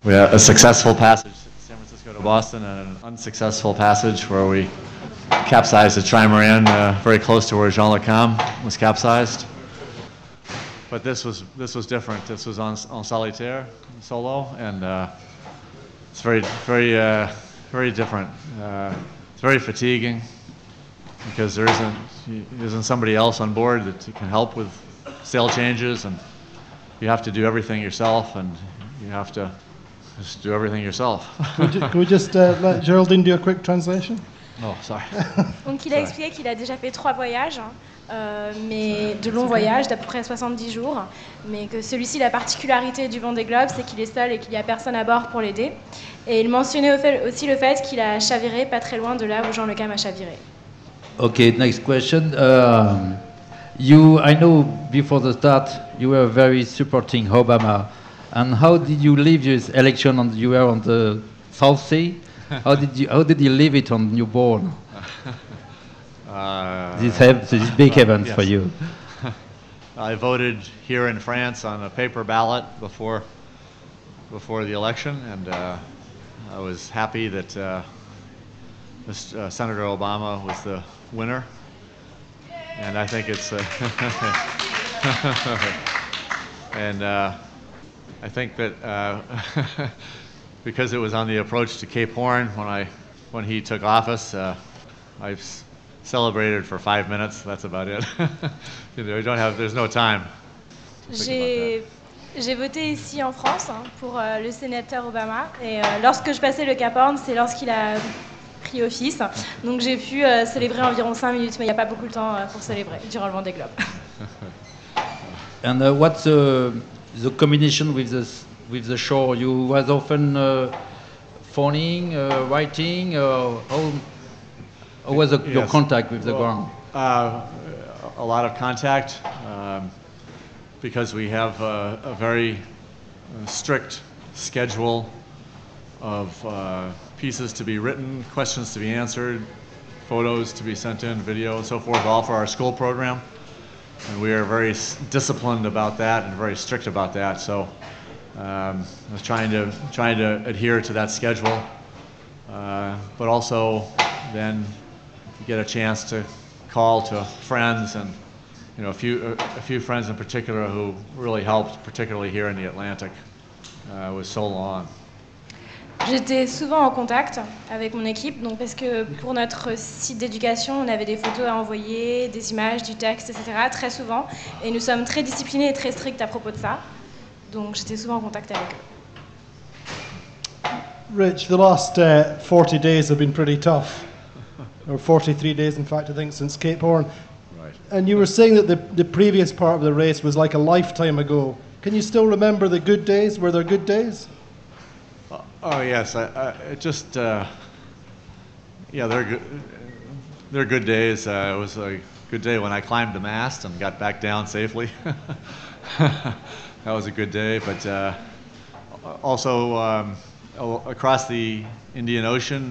We had a successful passage, San Francisco to Boston, and an unsuccessful passage where we capsized the trimaran very close to where Jean Le Cam was capsized. But this was different. This was on solitaire, solo, and it's very different. It's very fatiguing because there isn't somebody else on board that can help with sail changes, and you have to do everything yourself, and you have to just do everything yourself. Can we just let Geraldine do a quick translation? Oh, sorry. Donc il a expliqué qu'il a déjà fait 3 voyages, mais de longs voyages d'à peu près 70 jours, mais que celui-ci, la particularité du Vendée Globe, c'est qu'il est seul et qu'il n'y a personne à bord pour l'aider. Et il mentionnait aussi le fait qu'il a chaviré pas très loin de là où Jean Le Cam a chaviré. Okay, next question. I know before the start you were very supporting Obama, and how did you leave this election? You were on the South Sea. How did you leave it on your board? This big event for you. I voted here in France on a paper ballot before the election, and I was happy that Senator Obama was the winner. And I think it's and I think that because it was on the approach to Cape Horn when he took office, I've celebrated for 5 minutes. That's about it. There's no time. J'ai voté ici en France pour le sénateur Obama, et lorsque je passais le Cap Horn, c'est lorsqu'il a pris office. Donc j'ai pu célébrer environ 5 minutes, mais il n'y a pas beaucoup de temps pour célébrer durant le Vendée Globe. And what's the combination with the shore? You was often phoning, writing. How was your contact with the ground? A lot of contact, because we have a very strict schedule of pieces to be written, questions to be answered, photos to be sent in, video and so forth, all for our school program. And we are very disciplined about that and very strict about that. So I was trying to adhere to that schedule, but also then get a chance to call to friends, and a few friends in particular who really helped, particularly here in the Atlantic, with so long. J'étais souvent en contact avec mon équipe, donc parce que pour notre site d'éducation, on avait des photos à envoyer, des images, du texte, etc. très souvent, et nous sommes très disciplinés et très stricts à propos de ça. Donc j'étais souvent en contact avec eux. Rich, the last 40 days have been pretty tough, or 43 days in fact, I think, since Cape Horn. Right. And you were saying that the previous part of the race was like a lifetime ago. Can you still remember the good days? Were there good days? Oh yes, it just they're good. They're good days. It was a good day when I climbed the mast and got back down safely. That was a good day. But also across the Indian Ocean,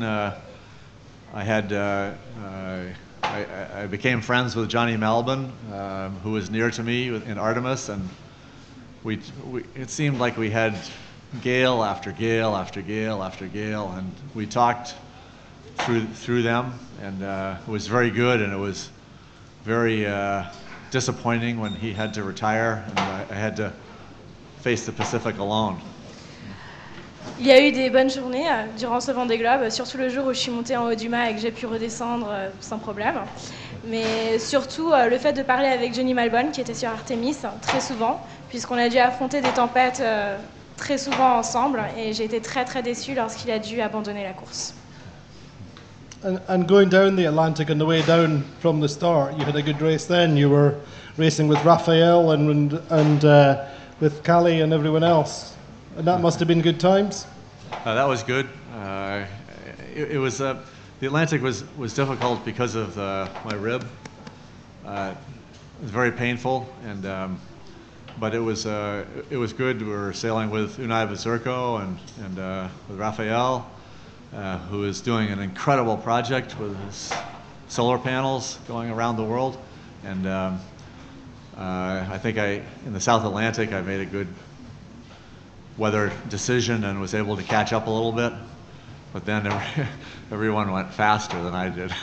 I became friends with Johnny Malbon, who was near to me in Artemis, and it seemed like we had gale after gale after gale after gale, and we talked through them, and it was very good, and it was very disappointing when he had to retire, and I had to face the Pacific alone. Il y a eu des bonnes journées durant ce Vendée Globe, surtout le jour où je suis montée en haut du mât et que j'ai pu redescendre sans problème. Mais surtout le fait de parler avec Johnny Malbon, qui était sur Artemis très souvent, puisqu'on a dû affronter des tempêtes très souvent ensemble, et j'ai été très très déçue lorsqu'il a dû abandonner la course. And going down the Atlantic on the way down from the start, you had a good race then. You were racing with Raphael and with Callie and everyone else. And that must have been good times? That was good. It was the Atlantic was difficult because of my rib. It was very painful, and but it was good. We were sailing with Unai Bazurko and with Raphael, who is doing an incredible project with his solar panels going around the world. And I think in the South Atlantic I made a good weather decision and was able to catch up a little bit. But then everyone went faster than I did.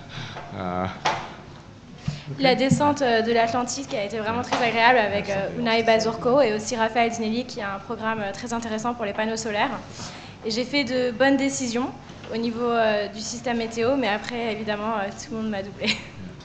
La descente de l'Atlantique a été vraiment très agréable avec Unai Bazurko et aussi Raphaël Dinelli qui a un programme très intéressant pour les panneaux solaires. Et j'ai fait de bonnes décisions au niveau du système météo, mais après, évidemment, tout le monde m'a doublé.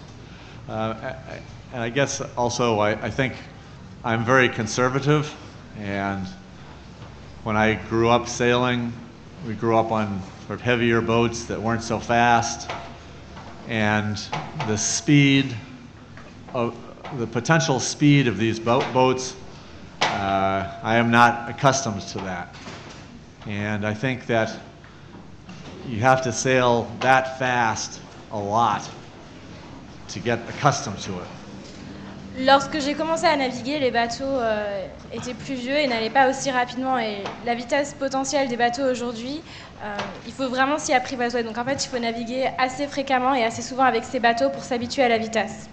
And I guess also I think I'm very conservative, and when I grew up sailing, we grew up on sort of heavier boats that weren't so fast, and the speed of the potential speed of these boats, I am not accustomed to that. And I think that you have to sail that fast a lot to get accustomed to it. Lorsque j'ai commencé à naviguer, les bateaux étaient plus vieux et n'allaient pas aussi rapidement. Et la vitesse potentielle des bateaux aujourd'hui, il faut vraiment s'y apprivoiser. Donc en fait, il faut naviguer assez fréquemment et assez souvent avec ces bateaux pour s'habituer à la vitesse.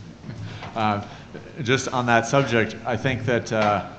Just on that subject, I think that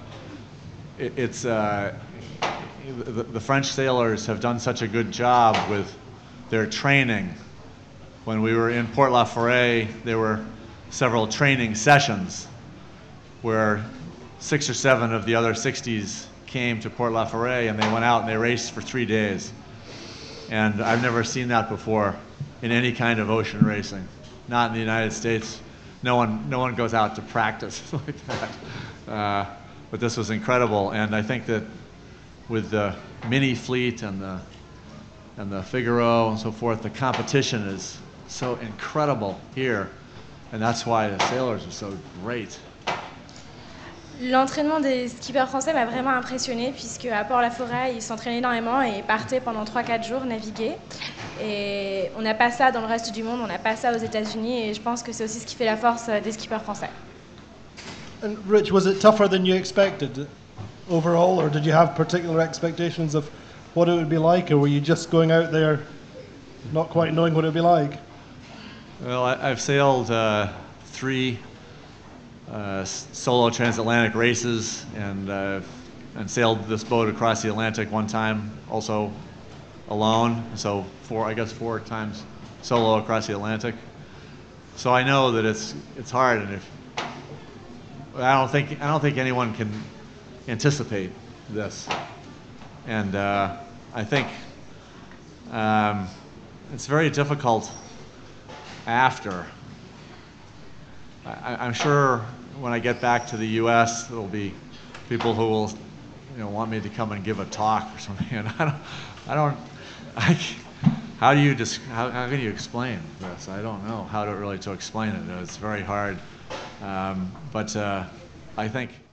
the French sailors have done such a good job with their training. When we were in Port La Forêt, there were several training sessions where 6 or 7 of the other 60s came to Port La Forêt and they went out and they raced for 3 days. And I've never seen that before in any kind of ocean racing. Not in the United States. No one goes out to practice like that. But this was incredible, and I think that with the mini fleet and the Figaro and so forth, the competition is so incredible here, and that's why the sailors are so great. L'entraînement des skippers français m'a vraiment impressionné puisque à Port-la-Forêt, ils s'entraînaient énormément et partaient pendant 3-4 jours naviguer. Et on n'a pas ça dans le reste du monde, on n'a pas ça aux États-Unis et je pense que c'est aussi ce qui fait la force des skippers français. And Rich, was it tougher than you expected overall, or did you have particular expectations of what it would be like, or were you just going out there not quite knowing what it would be like? Well, I've sailed 3 solo transatlantic races and sailed this boat across the Atlantic one time, also alone. So 4 times solo across the Atlantic. So I know that it's hard, and I don't think anyone can anticipate this, and I think it's very difficult after. I'm sure when I get back to the U.S., there'll be people who will, want me to come and give a talk or something. And how can you explain this? I don't know how to explain it. It's very hard. But I think